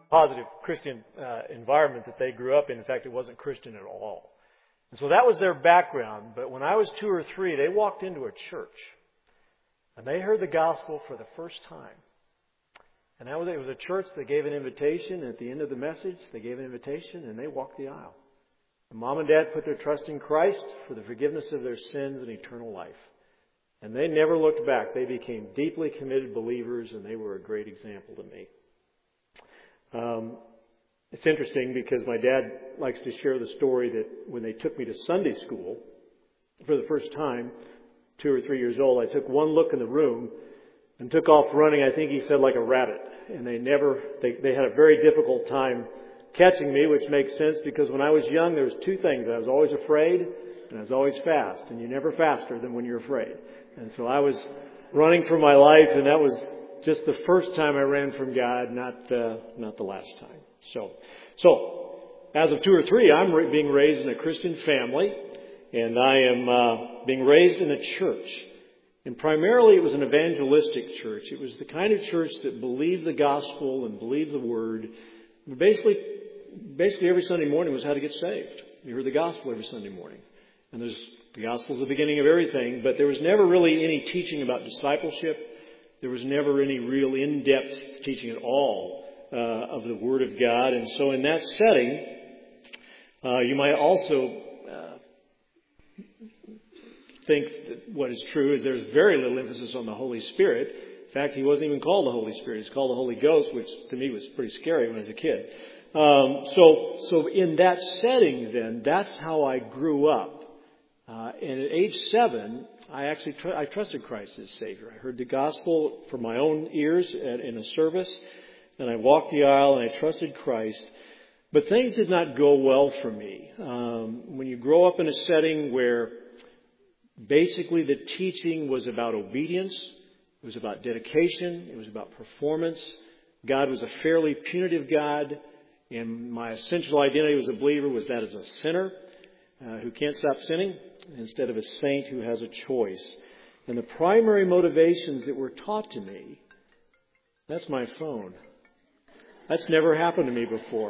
positive Christian environment that they grew up in. In fact, it wasn't Christian at all. And so that was their background. But when I was 2 or 3, they walked into a church. And they heard the gospel for the first time. And it was a church that gave an invitation. And at the end of the message, they gave an invitation and they walked the aisle. And Mom and Dad put their trust in Christ for the forgiveness of their sins and eternal life. And they never looked back. They became deeply committed believers, and they were a great example to me. It's interesting because my dad likes to share the story that when they took me to Sunday school for the first time, 2 or 3 years old, I took one look in the room and took off running, I think he said, like a rabbit. And they had a very difficult time catching me, which makes sense because when I was young, there was 2 things. I was always afraid and I was always fast. And you're never faster than when you're afraid. And so I was running for my life, and that was just the first time I ran from God, not the last time. So as of 2 or 3, I'm being raised in a Christian family, and I am being raised in a church. And primarily it was an evangelistic church. It was the kind of church that believed the gospel and believed the word. Basically every Sunday morning was how to get saved. You heard the gospel every Sunday morning. And the gospel is the beginning of everything, but there was never really any teaching about discipleship. There was never any real in-depth teaching at all of the Word of God. And so in that setting, you might also think that what is true is there's very little emphasis on the Holy Spirit. In fact, He wasn't even called the Holy Spirit. He's called the Holy Ghost, which to me was pretty scary when I was a kid. So in that setting then, that's how I grew up. And at age 7, I trusted Christ as Savior. I heard the gospel from my own ears in a service, and I walked the aisle and I trusted Christ. But things did not go well for me. When you grow up in a setting where basically the teaching was about obedience, it was about dedication, it was about performance. God was a fairly punitive God, and my essential identity as a believer was that as a sinner who can't stop sinning, instead of a saint who has a choice. And the primary motivations that were taught to me, that's my phone. That's never happened to me before.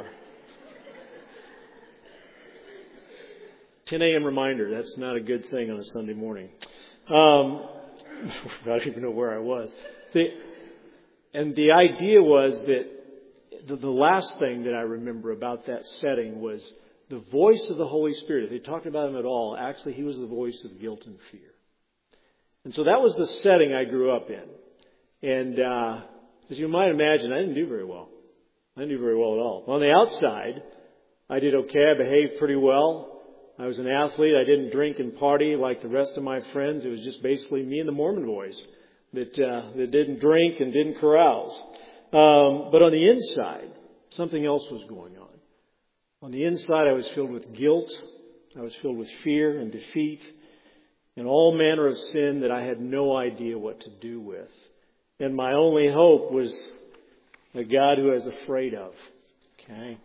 10 a.m. reminder, that's not a good thing on a Sunday morning. I don't even know where I was. And the idea was that the last thing that I remember about that setting was the voice of the Holy Spirit. If they talked about Him at all, actually He was the voice of guilt and fear. And so that was the setting I grew up in. And as you might imagine, I didn't do very well. I didn't do very well at all. On the outside, I did okay. I behaved pretty well. I was an athlete. I didn't drink and party like the rest of my friends. It was just basically me and the Mormon boys that didn't drink and didn't carouse. But on the inside, something else was going on. On the inside, I was filled with guilt. I was filled with fear and defeat and all manner of sin that I had no idea what to do with. And my only hope was a God who I was afraid of. Okay.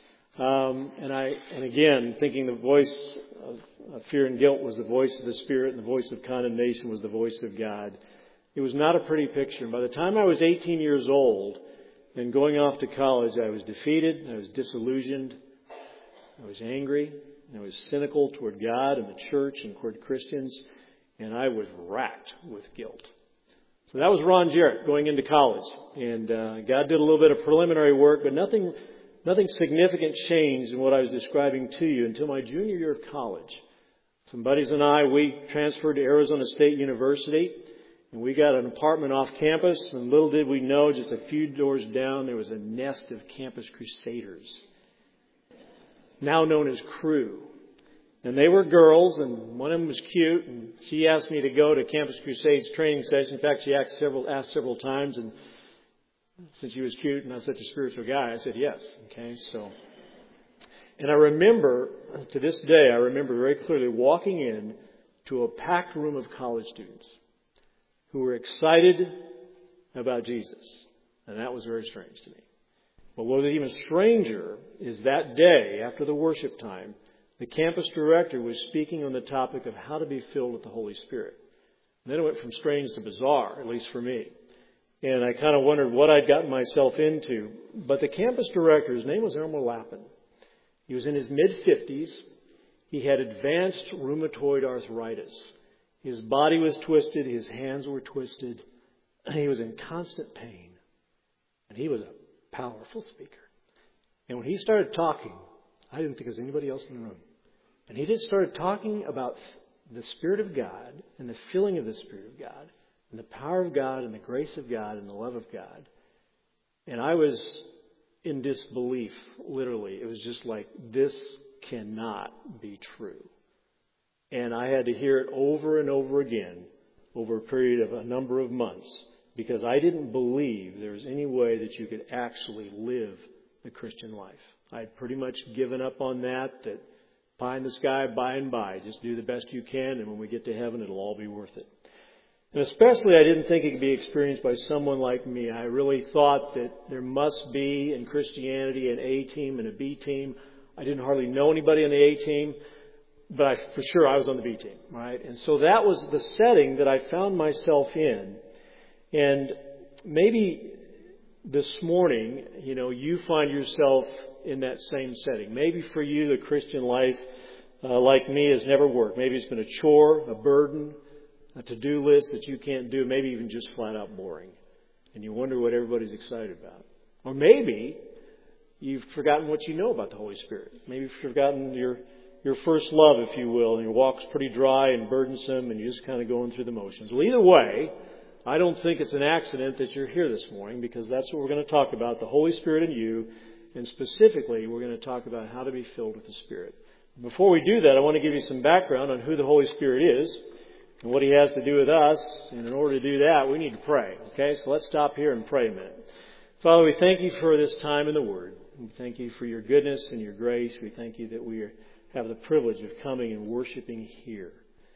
And again, thinking the voice of fear and guilt was the voice of the Spirit and the voice of condemnation was the voice of God. It was not a pretty picture. And by the time I was 18 years old and going off to college, I was defeated. I was disillusioned. I was angry. I was cynical toward God and the church and toward Christians. And I was racked with guilt. So that was Ron Jarrett going into college. And God did a little bit of preliminary work, but nothing significant changed in what I was describing to you until my junior year of college. Some buddies and I, we transferred to Arizona State University, and we got an apartment off campus, and little did we know, just a few doors down, there was a nest of Campus Crusaders, now known as Crew. And they were girls, and one of them was cute, and she asked me to go to Campus Crusades training session. In fact, she asked several times, and since she was cute and I was such a spiritual guy, I said yes. Okay, so. And I remember, to this day, I remember very clearly walking in to a packed room of college students who were excited about Jesus. And that was very strange to me. But what was even stranger is that day, after the worship time, the campus director was speaking on the topic of how to be filled with the Holy Spirit. And then it went from strange to bizarre, at least for me. And I kind of wondered what I'd gotten myself into. But the campus director, his name was Elmer Lappin. He was in his mid-50s. He had advanced rheumatoid arthritis. His body was twisted. His hands were twisted. He was in constant pain. And he was a powerful speaker. And when he started talking, I didn't think there was anybody else in the room. And he just started talking about the Spirit of God and the filling of the Spirit of God and the power of God and the grace of God and the love of God. And I was in disbelief, literally. It was just like, this cannot be true. And I had to hear it over and over again over a period of a number of months because I didn't believe there was any way that you could actually live the Christian life. I'd pretty much given up on that pie in the sky, by and by. Just do the best you can, and when we get to heaven, it'll all be worth it. And especially, I didn't think it could be experienced by someone like me. I really thought that there must be in Christianity an A team and a B team. I didn't hardly know anybody on the A team, but for sure I was on the B team, right? And so that was the setting that I found myself in. And maybe this morning, you find yourself in that same setting. Maybe for you, the Christian life, like me, has never worked. Maybe it's been a chore, a burden, a to-do list that you can't do, maybe even just flat out boring. And you wonder what everybody's excited about. Or maybe you've forgotten what you know about the Holy Spirit. Maybe you've forgotten your first love, if you will, and your walk's pretty dry and burdensome and you're just kind of going through the motions. Well, either way, I don't think it's an accident that you're here this morning because that's what we're going to talk about, the Holy Spirit in you. And specifically, we're going to talk about how to be filled with the Spirit. Before we do that, I want to give you some background on who the Holy Spirit is and what He has to do with us. And in order to do that, we need to pray. Okay, so let's stop here and pray a minute. Father, we thank You for this time in the Word. We thank You for Your goodness and Your grace. We thank You that we have the privilege of coming and worshiping here.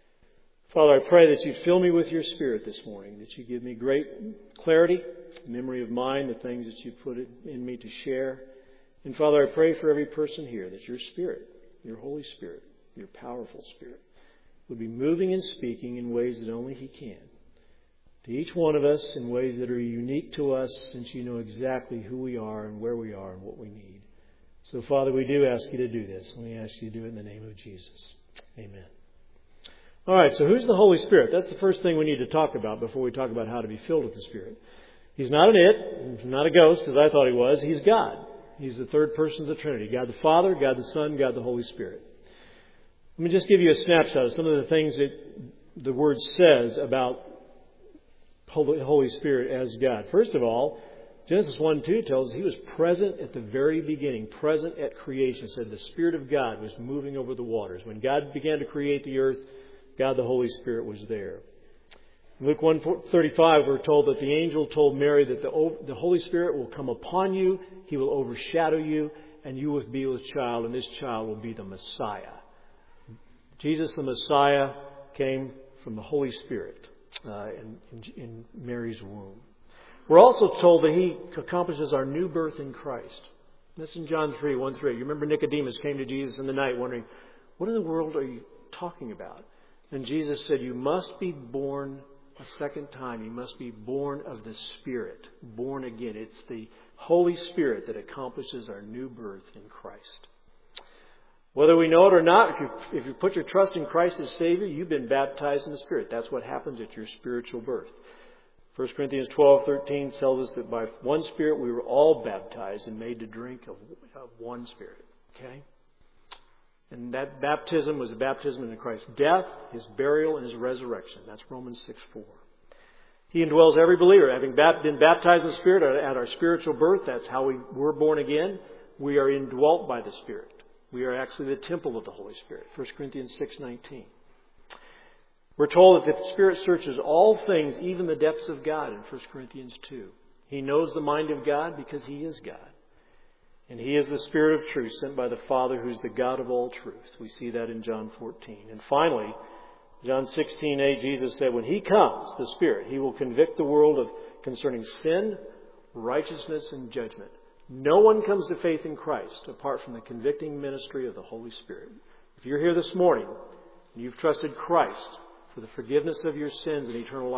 Father, I pray that You fill me with Your Spirit this morning, that You give me great clarity, memory of mind, the things that You put in me to share. And Father, I pray for every person here that Your Spirit, Your Holy Spirit, Your powerful Spirit, would be moving and speaking in ways that only He can. To each one of us in ways that are unique to us, since You know exactly who we are and where we are and what we need. So Father, we do ask You to do this, and we ask You to do it in the name of Jesus. Amen. All right, so who's the Holy Spirit? That's the first thing we need to talk about before we talk about how to be filled with the Spirit. He's not an it, He's not a ghost, as I thought He was. He's God. He's the third person of the Trinity. God the Father, God the Son, God the Holy Spirit. Let me just give you a snapshot of some of the things that the Word says about the Holy Spirit as God. First of all, Genesis 1:2 tells us He was present at the very beginning, present at creation. It said the Spirit of God was moving over the waters. When God began to create the earth, God the Holy Spirit was there. In Luke 1:35, we're told that the angel told Mary that the Holy Spirit will come upon you, He will overshadow you, and you will be with child, and this child will be the Messiah. Jesus the Messiah came from the Holy Spirit in Mary's womb. We're also told that He accomplishes our new birth in Christ. This is in John 3:1-3. You remember Nicodemus came to Jesus in the night wondering, what in the world are you talking about? And Jesus said, you must be born a second time. You must be born of the Spirit, born again. It's the Holy Spirit that accomplishes our new birth in Christ. Whether we know it or not, if you put your trust in Christ as Savior, you've been baptized in the Spirit. That's what happens at your spiritual birth. 1 Corinthians 12:13 tells us that by one Spirit we were all baptized and made to drink of one Spirit. Okay? And that baptism was a baptism in Christ's death, His burial, and His resurrection. That's Romans 6:4. He indwells every believer. Having been baptized in the Spirit at our spiritual birth, that's how we were born again. We are indwelt by the Spirit. We are actually the temple of the Holy Spirit. 1 Corinthians 6:19. We're told that the Spirit searches all things, even the depths of God in 1 Corinthians 2. He knows the mind of God because He is God. And He is the Spirit of truth sent by the Father who's the God of all truth. We see that in John 14. And finally, John 16:8, Jesus said, when He comes, the Spirit, He will convict the world concerning sin, righteousness, and judgment. No one comes to faith in Christ apart from the convicting ministry of the Holy Spirit. If you're here this morning and you've trusted Christ for the forgiveness of your sins and eternal life,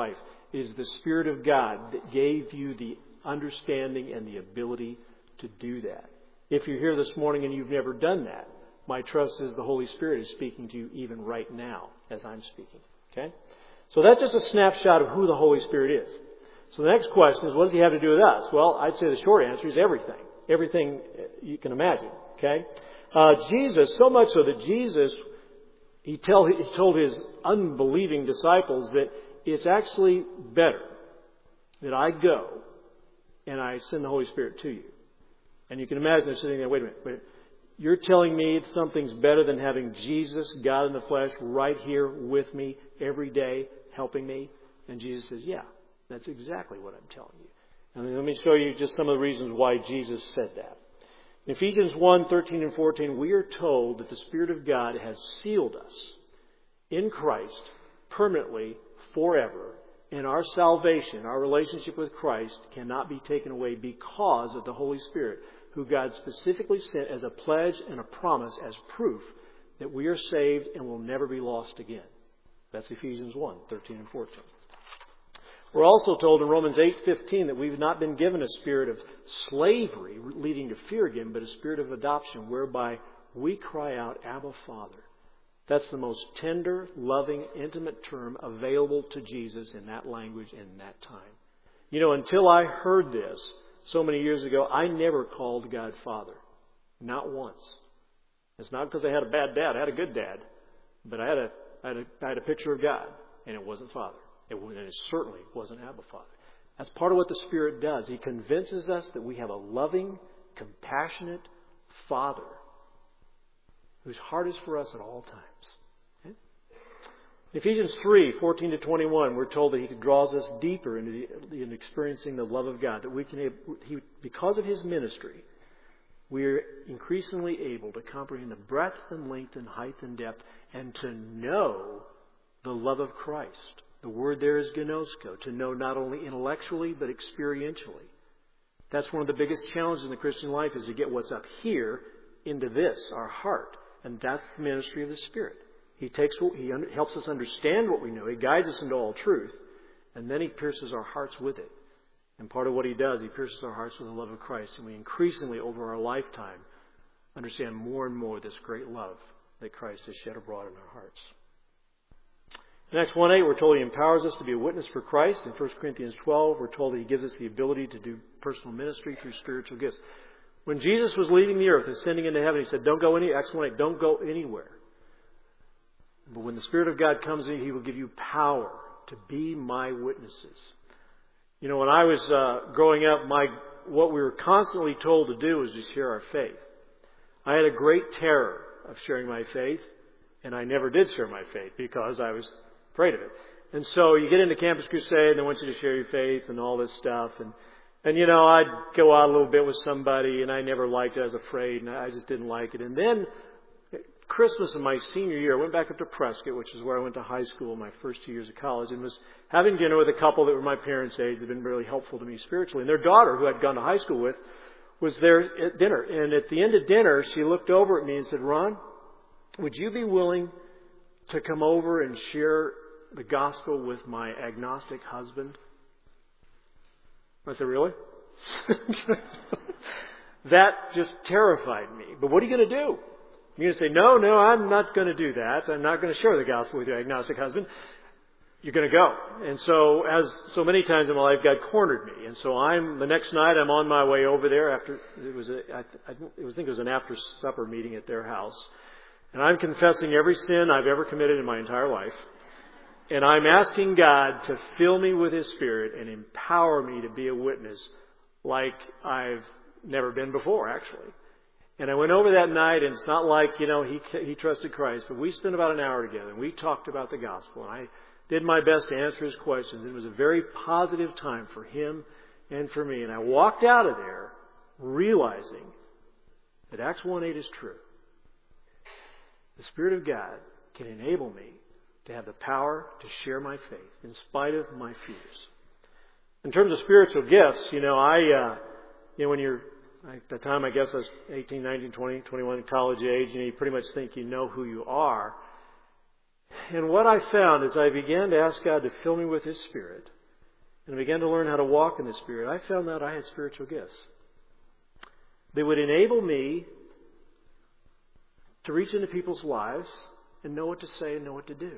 is the Spirit of God that gave you the understanding and the ability to do that. If you're here this morning and you've never done that, my trust is the Holy Spirit is speaking to you even right now as I'm speaking. Okay? So that's just a snapshot of who the Holy Spirit is. So the next question is, what does He have to do with us? Well, I'd say the short answer is everything. Everything you can imagine. Okay? Jesus, so much so that Jesus, He told His unbelieving disciples that it's actually better that I go and I send the Holy Spirit to you. And you can imagine they're sitting there, wait a minute. You're telling me something's better than having Jesus, God in the flesh, right here with me every day, helping me? And Jesus says, yeah, that's exactly what I'm telling you. And let me show you just some of the reasons why Jesus said that. In Ephesians 1:13 and 14, we are told that the Spirit of God has sealed us in Christ permanently, forever. And our salvation, our relationship with Christ, cannot be taken away because of the Holy Spirit, who God specifically sent as a pledge and a promise as proof that we are saved and will never be lost again. That's Ephesians 1:13 and 14. We're also told in Romans 8:15 that we've not been given a spirit of slavery leading to fear again, but a spirit of adoption whereby we cry out, Abba, Father. That's the most tender, loving, intimate term available to Jesus in that language in that time. You know, until I heard this so many years ago, I never called God Father. Not once. It's not because I had a bad dad. I had a good dad. But I had a picture of God, and it wasn't Father. And it certainly wasn't Abba, Father. That's part of what the Spirit does. He convinces us that we have a loving, compassionate Father whose heart is for us at all times. Okay? In Ephesians 3:14 to 21, we're told that He draws us deeper into experiencing the love of God. That because of His ministry, we are increasingly able to comprehend the breadth and length and height and depth and to know the love of Christ. The word there is gnosko, to know not only intellectually but experientially. That's one of the biggest challenges in the Christian life, is to get what's up here into this, our heart. And that's the ministry of the Spirit. He helps us understand what we know. He guides us into all truth. And then He pierces our hearts with it. And part of what He does, He pierces our hearts with the love of Christ. And we increasingly, over our lifetime, understand more and more this great love that Christ has shed abroad in our hearts. In Acts 1:8, we're told He empowers us to be a witness for Christ. In 1 Corinthians 12, we're told that He gives us the ability to do personal ministry through spiritual gifts. When Jesus was leaving the earth, ascending into heaven, He said, don't go Acts 1:8, don't go anywhere. But when the Spirit of God comes in, He will give you power to be my witnesses. You know, when I was growing up, what we were constantly told to do was to share our faith. I had a great terror of sharing my faith, and I never did share my faith because I was afraid of it. And so you get into Campus Crusade and they want you to share your faith and all this stuff. And you know, I'd go out a little bit with somebody and I never liked it. I was afraid and I just didn't like it. And then Christmas of my senior year, I went back up to Prescott, which is where I went to high school my first 2 years of college, and was having dinner with a couple that were my parents' age, that had been really helpful to me spiritually. And their daughter, who I'd gone to high school with, was there at dinner. And at the end of dinner, she looked over at me and said, Ron, would you be willing to come over and share the gospel with my agnostic husband? I said, really? That just terrified me. But what are you going to do? You're going to say, no, I'm not going to do that. I'm not going to share the gospel with your agnostic husband. You're going to go. And so, as so many times in my life, God cornered me. And so the next night, I'm on my way over there after, I think it was an after supper meeting at their house. And I'm confessing every sin I've ever committed in my entire life. And I'm asking God to fill me with His Spirit and empower me to be a witness like I've never been before, actually. And I went over that night, and it's not like, he trusted Christ, but we spent about an hour together, and we talked about the gospel. And I did my best to answer his questions. It was a very positive time for him and for me. And I walked out of there realizing that Acts 1:8 is true. The Spirit of God can enable me to have the power to share my faith in spite of my fears. In terms of spiritual gifts, when you're, at the time I guess I was 18, 19, 20, 21, college age, you pretty much think you know who you are. And what I found as I began to ask God to fill me with His Spirit, and I began to learn how to walk in the Spirit, I found out I had spiritual gifts that would enable me to reach into people's lives and know what to say and know what to do.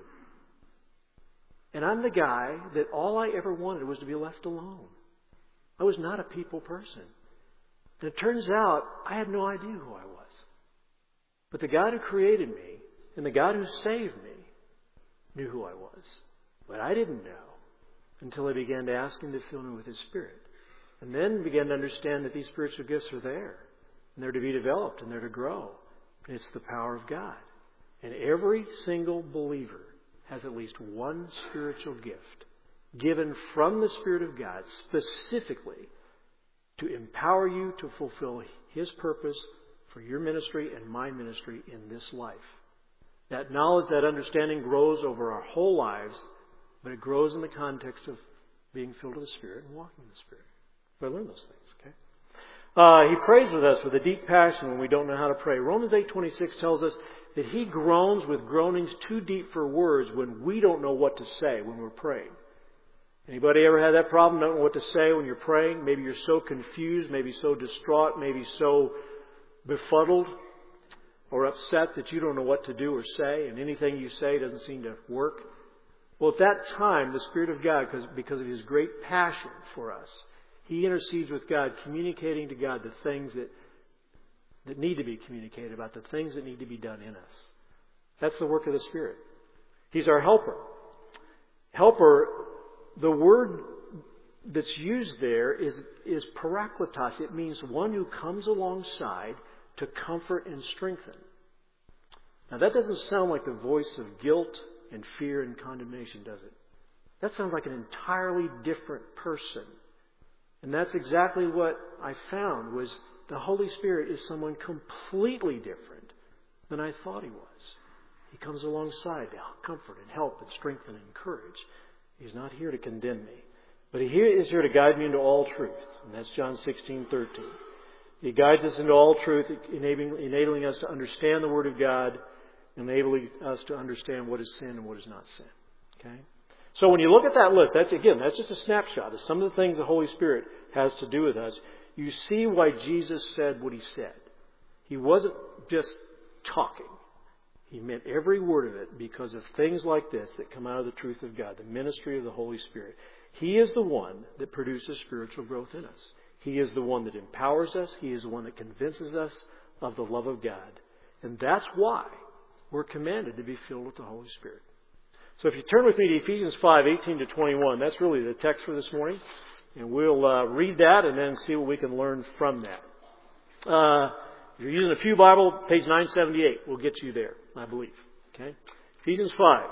And I'm the guy that all I ever wanted was to be left alone. I was not a people person. And it turns out I had no idea who I was. But the God who created me and the God who saved me knew who I was. But I didn't know until I began to ask Him to fill me with His Spirit. And then began to understand that these spiritual gifts are there. And they're to be developed and they're to grow. And it's the power of God. And every single believer has at least one spiritual gift given from the Spirit of God specifically to empower you to fulfill His purpose for your ministry and my ministry in this life. That knowledge, that understanding grows over our whole lives, but it grows in the context of being filled with the Spirit and walking in the Spirit. So I learned those things, okay? He prays with us with a deep passion when we don't know how to pray. Romans 8:26 tells us that He groans with groanings too deep for words when we don't know what to say when we're praying. Anybody ever had that problem? Don't know what to say when you're praying? Maybe you're so confused, maybe so distraught, maybe so befuddled or upset that you don't know what to do or say, and anything you say doesn't seem to work. Well, at that time, the Spirit of God, because of His great passion for us, He intercedes with God, communicating to God the things that need to be communicated about, the things that need to be done in us. That's the work of the Spirit. He's our helper. Helper, the word that's used there is parakletos. It means one who comes alongside to comfort and strengthen. Now that doesn't sound like the voice of guilt and fear and condemnation, does it? That sounds like an entirely different person. And that's exactly what I found was the Holy Spirit is someone completely different than I thought He was. He comes alongside to comfort and help and strengthen and encourage. He's not here to condemn me. But He is here to guide me into all truth. And that's John 16:13. He guides us into all truth, enabling us to understand the Word of God, enabling us to understand what is sin and what is not sin. Okay? So when you look at that list, that's just a snapshot of some of the things the Holy Spirit has to do with us. You see why Jesus said what He said. He wasn't just talking. He meant every word of it because of things like this that come out of the truth of God, the ministry of the Holy Spirit. He is the one that produces spiritual growth in us. He is the one that empowers us. He is the one that convinces us of the love of God. And that's why we're commanded to be filled with the Holy Spirit. So if you turn with me to Ephesians 5:18-21, that's really the text for this morning. And we'll read that and then see what we can learn from that. If you're using a Pew Bible, page 978 will get you there, I believe. Okay, Ephesians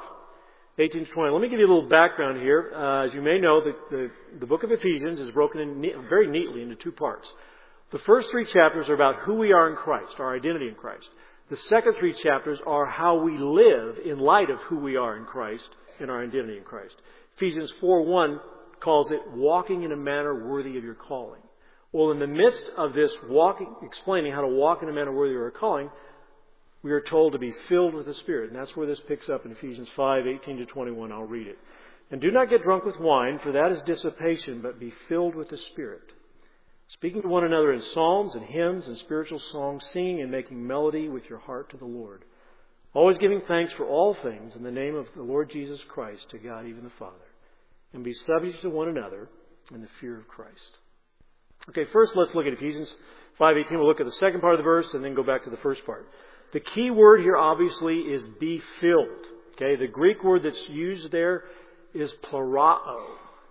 5:18-20. Let me give you a little background here. As you may know, the book of Ephesians is broken in very neatly into two parts. The first three chapters are about who we are in Christ, our identity in Christ. The second three chapters are how we live in light of who we are in Christ and our identity in Christ. Ephesians 4:1 calls it walking in a manner worthy of your calling. Well, in the midst of this explaining how to walk in a manner worthy of our calling, we are told to be filled with the Spirit. And that's where this picks up in Ephesians 5:18-21. I'll read it. And do not get drunk with wine, for that is dissipation, but be filled with the Spirit, speaking to one another in psalms and hymns and spiritual songs, singing and making melody with your heart to the Lord, always giving thanks for all things in the name of the Lord Jesus Christ to God, even the Father, and be subject to one another in the fear of Christ. Okay, first let's look at Ephesians 5:18. We'll look at the second part of the verse and then go back to the first part. The key word here obviously is be filled. Okay, the Greek word that's used there is plerao.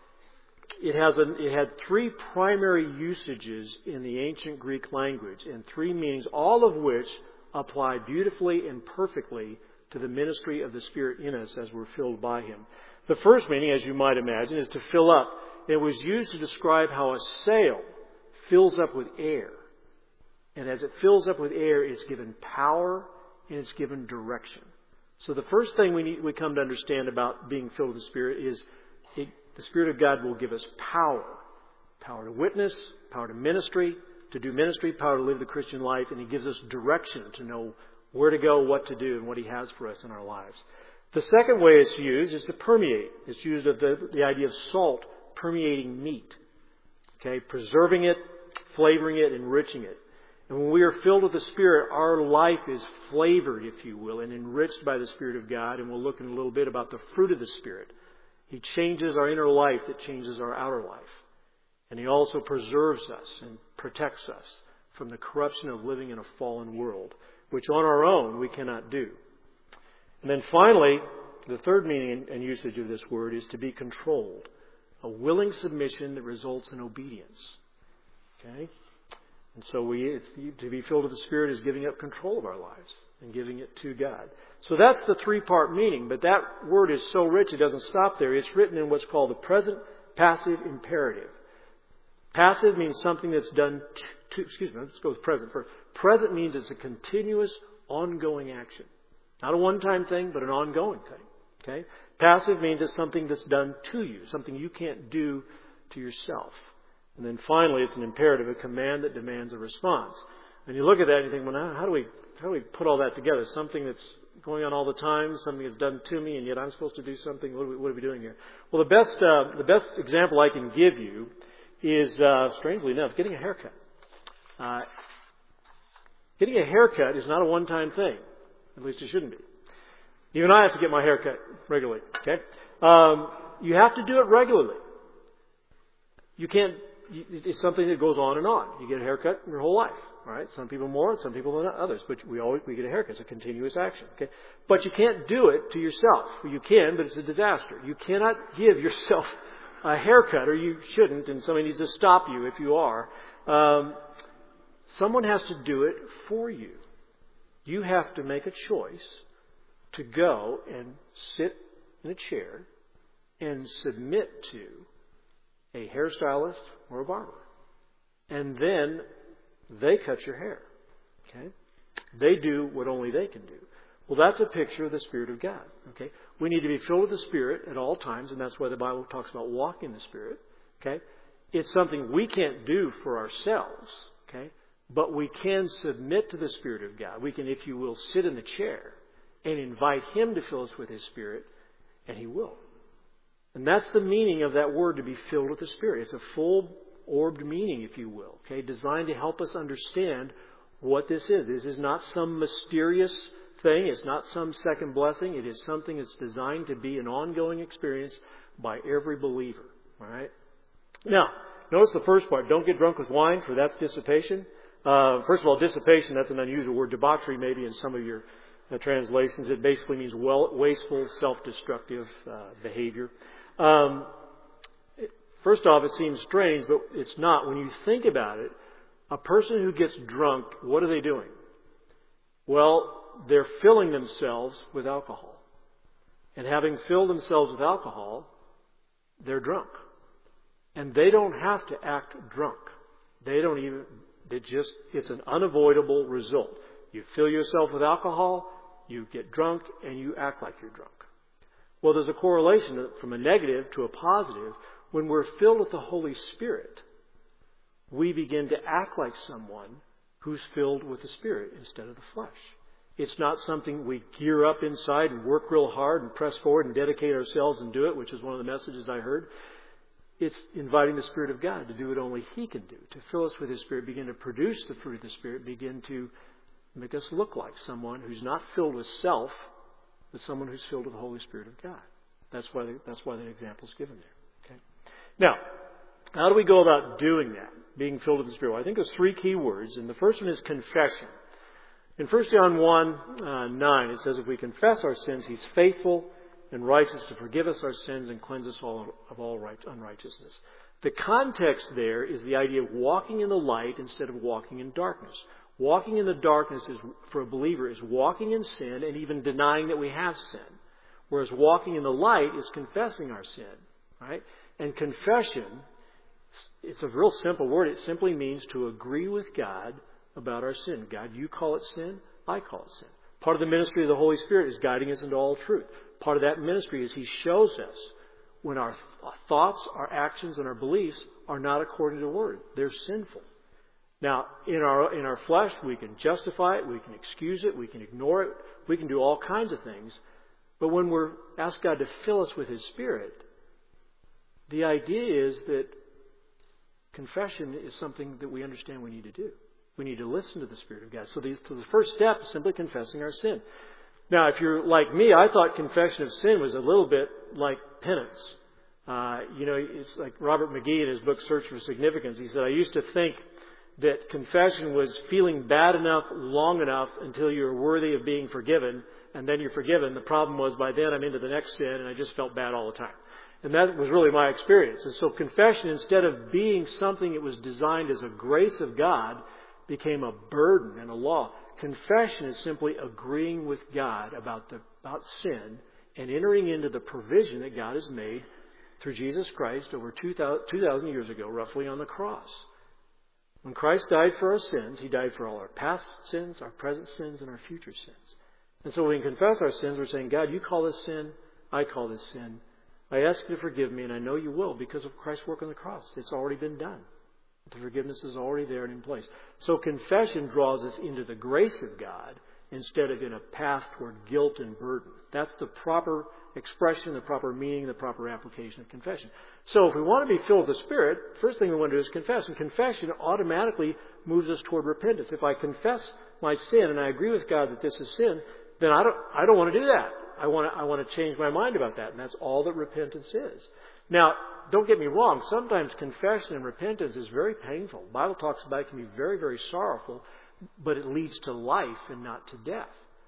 It had three primary usages in the ancient Greek language and three meanings, all of which apply beautifully and perfectly to the ministry of the Spirit in us as we're filled by Him. The first meaning, as you might imagine, is to fill up. It was used to describe how a sail fills up with air. And as it fills up with air, it's given power and it's given direction. So the first thing we come to understand about being filled with the Spirit is the Spirit of God will give us power. Power to witness, power to ministry, to do ministry, power to live the Christian life. And He gives us direction to know where to go, what to do, and what He has for us in our lives. The second way it's used is to permeate. It's used of the idea of salt permeating meat. Okay, preserving it, flavoring it, enriching it. And when we are filled with the Spirit, our life is flavored, if you will, and enriched by the Spirit of God. And we'll look in a little bit about the fruit of the Spirit. He changes our inner life that changes our outer life. And He also preserves us and protects us from the corruption of living in a fallen world, which on our own we cannot do. And then finally, the third meaning and usage of this word is to be controlled. A willing submission that results in obedience. Okay? And so to be filled with the Spirit is giving up control of our lives and giving it to God. So that's the three-part meaning, but that word is so rich it doesn't stop there. It's written in what's called the present passive imperative. Passive means something that's done let's go with present first. Present means it's a continuous, ongoing action. Not a one-time thing, but an ongoing thing. Okay? Passive means it's something that's done to you, something you can't do to yourself. And then finally, it's an imperative, a command that demands a response. And you look at that and you think, well, how do we put all that together? Something that's going on all the time, something that's done to me, and yet I'm supposed to do something. What are we doing here? Well, the best example I can give you is, strangely enough, getting a haircut. Getting a haircut is not a one-time thing. At least it shouldn't be. Even I have to get my hair cut regularly. Okay, you have to do it regularly. You can't. It's something that goes on and on. You get a haircut your whole life. All right. Some people more, some people than others. But we get a haircut. It's a continuous action. Okay. But you can't do it to yourself. Well, you can, but it's a disaster. You cannot give yourself a haircut, or you shouldn't, and somebody needs to stop you if you are. Someone has to do it for you. You have to make a choice to go and sit in a chair and submit to a hairstylist or a barber. And then they cut your hair. Okay? They do what only they can do. Well, that's a picture of the Spirit of God. Okay? We need to be filled with the Spirit at all times, and that's why the Bible talks about walking in the Spirit. Okay? It's something we can't do for ourselves. Okay? But we can submit to the Spirit of God. We can, if you will, sit in the chair and invite Him to fill us with His Spirit, and He will. And that's the meaning of that word, to be filled with the Spirit. It's a full-orbed meaning, if you will, okay, designed to help us understand what this is. This is not some mysterious thing. It's not some second blessing. It is something that's designed to be an ongoing experience by every believer. All right? Now, notice the first part. Don't get drunk with wine, for that's dissipation. First of all, dissipation, that's an unusual word. Debauchery, maybe in some of your translations. It basically means wasteful, self-destructive behavior. First off, it seems strange, but it's not. When you think about it, a person who gets drunk, what are they doing? Well, they're filling themselves with alcohol. And having filled themselves with alcohol, they're drunk. And they don't have to act drunk. It's an unavoidable result. You fill yourself with alcohol, you get drunk, and you act like you're drunk. Well, there's a correlation from a negative to a positive. When we're filled with the Holy Spirit, we begin to act like someone who's filled with the Spirit instead of the flesh. It's not something we gear up inside and work real hard and press forward and dedicate ourselves and do it, which is one of the messages I heard. It's inviting the Spirit of God to do what only He can do, to fill us with His Spirit, begin to produce the fruit of the Spirit, begin to make us look like someone who's not filled with self, but someone who's filled with the Holy Spirit of God. That's why that example is given there. Okay. Now, how do we go about doing that, being filled with the Spirit? Well, I think there's three key words, and the first one is confession. In 1 John 1:9, it says, if we confess our sins, He's faithful and righteous to forgive us our sins and cleanse us of all unrighteousness. The context there is the idea of walking in the light instead of walking in darkness. Walking in the darkness for a believer is walking in sin and even denying that we have sin. Whereas walking in the light is confessing our sin. Right? And confession, it's a real simple word. It simply means to agree with God about our sin. God, you call it sin, I call it sin. Part of the ministry of the Holy Spirit is guiding us into all truth. Part of that ministry is He shows us when our thoughts, our actions, and our beliefs are not according to the Word. They're sinful. Now, in our flesh, we can justify it, we can excuse it, we can ignore it, we can do all kinds of things. But when we're asked God to fill us with His Spirit, the idea is that confession is something that we understand we need to do. We need to listen to the Spirit of God. So the first step is simply confessing our sin. Now, if you're like me, I thought confession of sin was a little bit like penance. It's like Robert McGee in his book Search for Significance. He said, I used to think that confession was feeling bad enough long enough until you're worthy of being forgiven, and then you're forgiven. The problem was by then I'm into the next sin, and I just felt bad all the time. And that was really my experience. And so confession, instead of being something that was designed as a grace of God, became a burden and a law. Confession is simply agreeing with God about sin and entering into the provision that God has made through Jesus Christ over 2,000 years ago, roughly, on the cross. When Christ died for our sins, He died for all our past sins, our present sins, and our future sins. And so when we confess our sins, we're saying, God, you call this sin, I call this sin. I ask you to forgive me, and I know you will because of Christ's work on the cross. It's already been done. The forgiveness is already there and in place. So confession draws us into the grace of God instead of in a path toward guilt and burden. That's the proper expression, the proper meaning, the proper application of confession. So if we want to be filled with the Spirit, first thing we want to do is confess. And confession automatically moves us toward repentance. If I confess my sin and I agree with God that this is sin, then I don't want to do that. I want to change my mind about that. And that's all that repentance is. Now, don't get me wrong. Sometimes confession and repentance is very painful. The Bible talks about it can be very, very sorrowful, but it leads to life and not to death.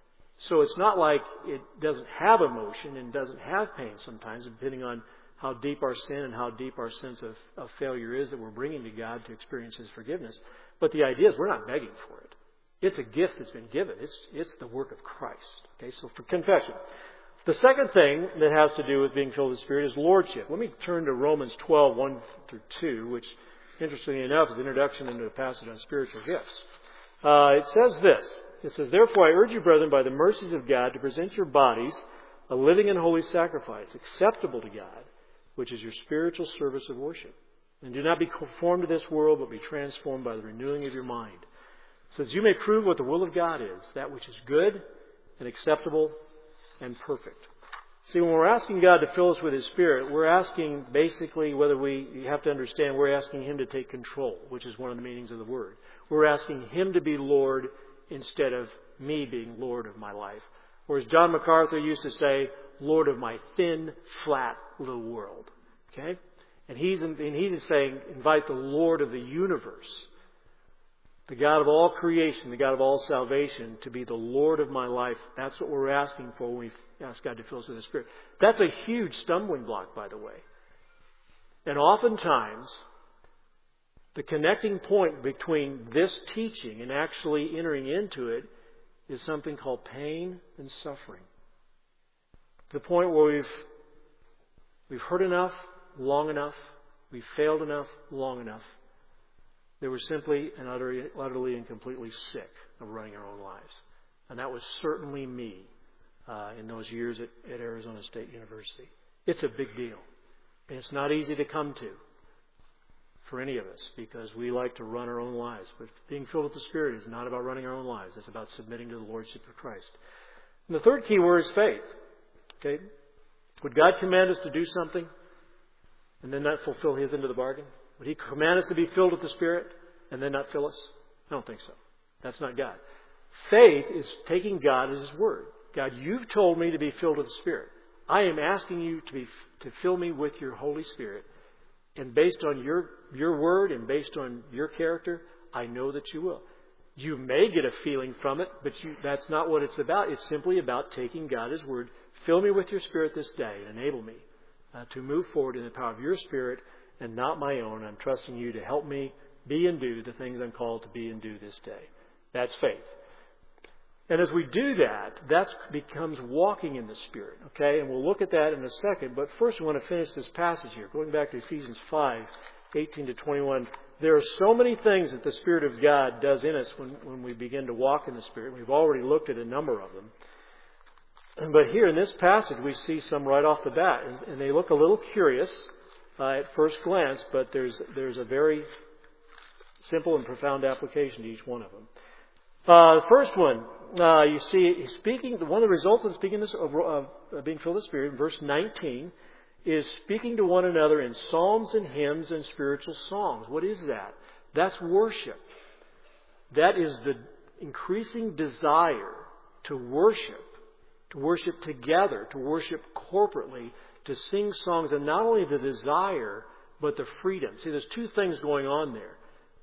So it's not like it doesn't have emotion and doesn't have pain sometimes, depending on how deep our sin and how deep our sense of failure is that we're bringing to God to experience His forgiveness. But the idea is we're not begging for it. It's a gift that's been given. It's the work of Christ. Okay, so for confession. The second thing that has to do with being filled with the Spirit is lordship. Let me turn to Romans 12, 1 through 2, which, interestingly enough, is an introduction into a passage on spiritual gifts. It says this. It says, therefore I urge you, brethren, by the mercies of God, to present your bodies a living and holy sacrifice, acceptable to God, which is your spiritual service of worship. And do not be conformed to this world, but be transformed by the renewing of your mind, so that you may prove what the will of God is, that which is good and acceptable and perfect. See, when we're asking God to fill us with His Spirit, we're asking basically you have to understand, we're asking Him to take control, which is one of the meanings of the word. We're asking Him to be Lord instead of me being Lord of my life. Or as John MacArthur used to say, Lord of my thin, flat little world. Okay? And he's saying, invite the Lord of the universe, the God of all creation, the God of all salvation, to be the Lord of my life. That's what we're asking for when we ask God to fill us with His Spirit. That's a huge stumbling block, by the way. And oftentimes, the connecting point between this teaching and actually entering into it is something called pain and suffering. The point where we've heard enough, long enough, we've failed enough, long enough, that we're simply and utterly and completely sick of running our own lives. And that was certainly me in those years at Arizona State University. It's a big deal. And it's not easy to come to for any of us, because we like to run our own lives. But being filled with the Spirit is not about running our own lives. It's about submitting to the Lordship of Christ. And the third key word is faith. Okay? Would God command us to do something and then not fulfill His end of the bargain? Would He command us to be filled with the Spirit and then not fill us? I don't think so. That's not God. Faith is taking God as His word. God, you've told me to be filled with the Spirit. I am asking you to fill me with your Holy Spirit. And based on your word and based on your character, I know that you will. You may get a feeling from it, but that's not what it's about. It's simply about taking God as word. Fill me with your Spirit this day and enable me to move forward in the power of your Spirit and not my own. I'm trusting you to help me be and do the things I'm called to be and do this day. That's faith. And as we do that becomes walking in the Spirit. Okay? And we'll look at that in a second. But first we want to finish this passage here. Going back to Ephesians 5, 18 to 21. There are so many things that the Spirit of God does in us when we begin to walk in the Spirit. We've already looked at a number of them. But here in this passage we see some right off the bat. And they look a little curious at first glance, but there's a very simple and profound application to each one of them. The first one, you see, he's speaking. One of the results of speaking this of being filled with the Spirit, in verse 19, is speaking to one another in psalms and hymns and spiritual songs. What is that? That's worship. That is the increasing desire to worship together, to worship corporately, to sing songs, and not only the desire, but the freedom. See, there's two things going on there.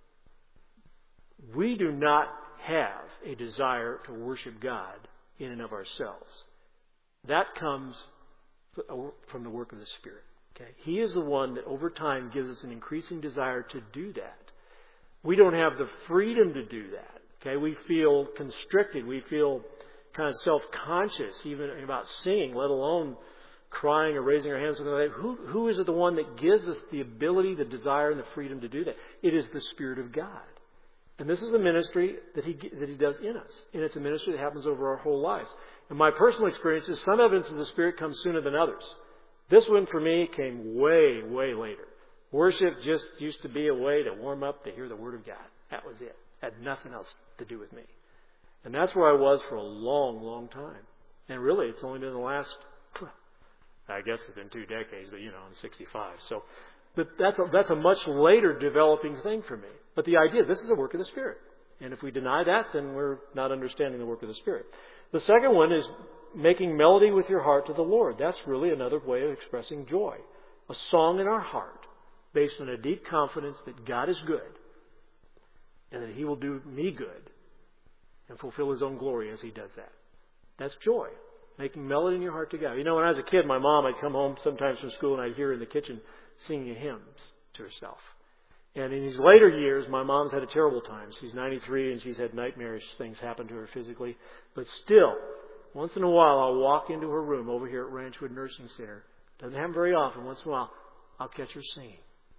We do not have a desire to worship God in and of ourselves. That comes from the work of the Spirit. Okay? He is the one that over time gives us an increasing desire to do that. We don't have the freedom to do that. Okay? We feel constricted. We feel kind of self-conscious even about singing, let alone crying or raising our hands. Who is it the one that gives us the ability, the desire, and the freedom to do that? It is the Spirit of God. And this is a ministry that He does in us. And it's a ministry that happens over our whole lives. And my personal experience is some evidence of the Spirit comes sooner than others. This one for me came way, way later. Worship just used to be a way to warm up to hear the Word of God. That was it. Had nothing else to do with me. And that's where I was for a long, long time. And really, it's only been the last, I guess it's been 2 decades, but I'm 65. So but that's a much later developing thing for me. But the idea, this is a work of the Spirit. And if we deny that, then we're not understanding the work of the Spirit. The second one is making melody with your heart to the Lord. That's really another way of expressing joy. A song in our heart based on a deep confidence that God is good and that He will do me good and fulfill His own glory as He does that. That's joy. Making melody in your heart to God. When I was a kid, my mom, I'd come home sometimes from school and I'd hear her in the kitchen singing hymns to herself. And in these later years, my mom's had a terrible time. She's 93 and she's had nightmarish things happen to her physically. But still, once in a while, I'll walk into her room over here at Ranchwood Nursing Center. Doesn't happen very often. Once in a while, I'll catch her singing.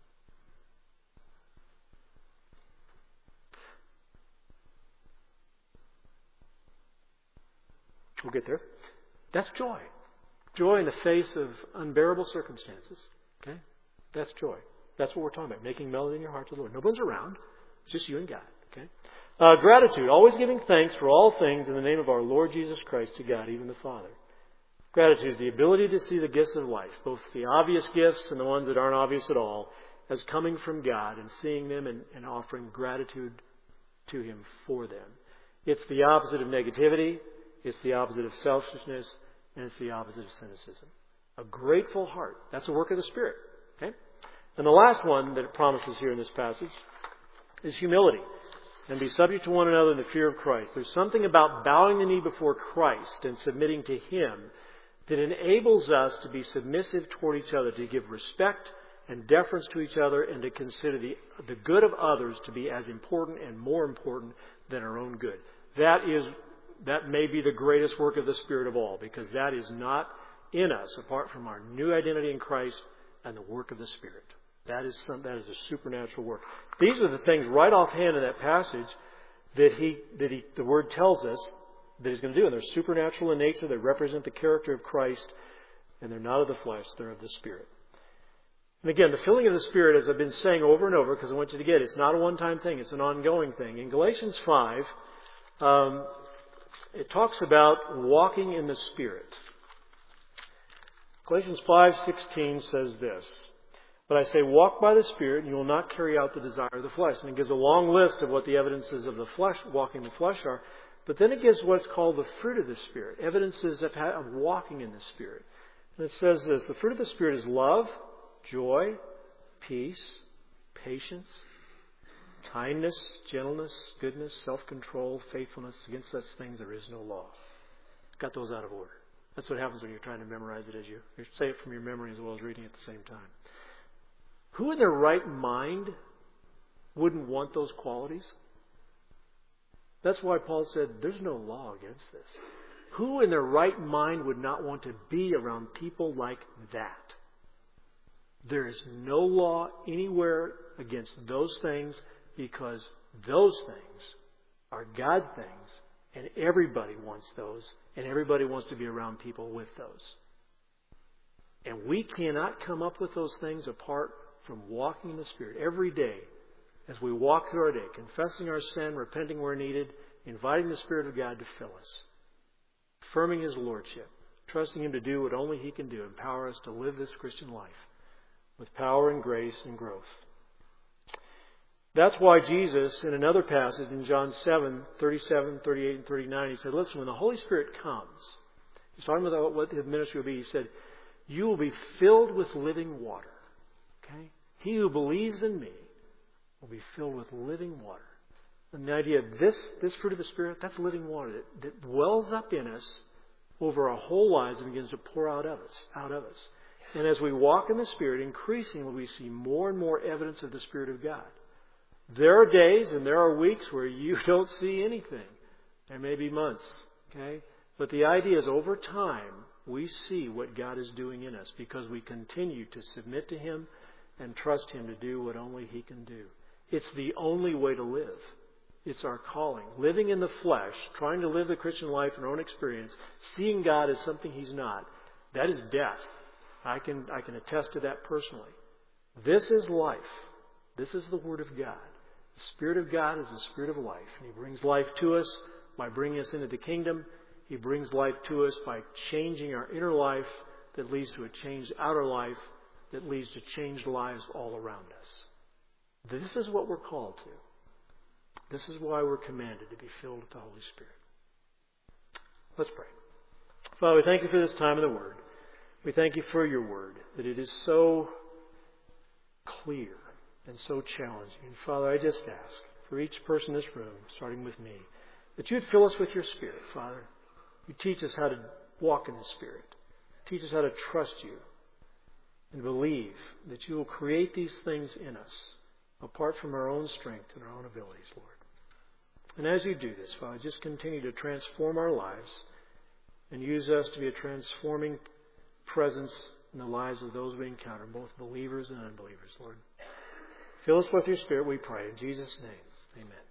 We'll get there. That's joy. Joy in the face of unbearable circumstances. Okay? That's joy. That's what we're talking about. Making melody in your heart to the Lord. No one's around. It's just you and God. Okay? Gratitude. Always giving thanks for all things in the name of our Lord Jesus Christ to God, even the Father. Gratitude is the ability to see the gifts of life, both the obvious gifts and the ones that aren't obvious at all, as coming from God and seeing them and offering gratitude to Him for them. It's the opposite of negativity. It's the opposite of selfishness. And it's the opposite of cynicism. A grateful heart. That's a work of the Spirit. Okay? And the last one that it promises here in this passage is humility. And be subject to one another in the fear of Christ. There's something about bowing the knee before Christ and submitting to Him that enables us to be submissive toward each other, to give respect and deference to each other, and to consider the good of others to be as important and more important than our own good. That may be the greatest work of the Spirit of all, because that is not in us apart from our new identity in Christ and the work of the Spirit. That is a supernatural work. These are the things right offhand in that passage that the Word tells us that He's going to do. And they're supernatural in nature. They represent the character of Christ. And they're not of the flesh. They're of the Spirit. And again, the filling of the Spirit, as I've been saying over and over, because I want you to get it, it's not a one-time thing. It's an ongoing thing. In Galatians 5, it talks about walking in the Spirit. Galatians 5:16 says this, "But I say, walk by the Spirit, and you will not carry out the desire of the flesh." And it gives a long list of what the evidences of the flesh, walking the flesh are. But then it gives what's called the fruit of the Spirit, evidences of walking in the Spirit. And it says this, the fruit of the Spirit is love, joy, peace, patience, kindness, gentleness, goodness, self-control, faithfulness. Against such things there is no law. Got those out of order. That's what happens when you're trying to memorize it as you say it from your memory as well as reading it at the same time. Who in their right mind wouldn't want those qualities? That's why Paul said there's no law against this. Who in their right mind would not want to be around people like that? There is no law anywhere against those things, because those things are God things, and everybody wants those, and everybody wants to be around people with those. And we cannot come up with those things apart from walking in the Spirit every day as we walk through our day, confessing our sin, repenting where needed, inviting the Spirit of God to fill us, affirming His Lordship, trusting Him to do what only He can do, empower us to live this Christian life with power and grace and growth. That's why Jesus, in another passage in John 7, 37, 38, and 39, He said, listen, when the Holy Spirit comes, He's talking about what His ministry will be. He said, you will be filled with living water. Okay? He who believes in me will be filled with living water. And the idea of this fruit of the Spirit, that's living water that wells up in us over our whole lives and begins to pour out of us. And as we walk in the Spirit, increasingly we see more and more evidence of the Spirit of God. There are days and there are weeks where you don't see anything. There may be months. Okay? But the idea is over time, we see what God is doing in us because we continue to submit to Him and trust Him to do what only He can do. It's the only way to live. It's our calling. Living in the flesh, trying to live the Christian life in our own experience, seeing God as something He's not, that is death. I can attest to that personally. This is life. This is the Word of God. The Spirit of God is the Spirit of life. And He brings life to us by bringing us into the kingdom. He brings life to us by changing our inner life that leads to a changed outer life that leads to changed lives all around us. This is what we're called to. This is why we're commanded to be filled with the Holy Spirit. Let's pray. Father, we thank You for this time of the Word. We thank You for Your Word, that it is so clear and so challenging. And Father, I just ask for each person in this room, starting with me, that You'd fill us with Your Spirit, Father. You teach us how to walk in the Spirit. Teach us how to trust You and believe that You will create these things in us apart from our own strength and our own abilities, Lord. And as You do this, Father, just continue to transform our lives and use us to be a transforming presence in the lives of those we encounter, both believers and unbelievers, Lord. Fill us with Your Spirit, we pray. In Jesus' name, amen.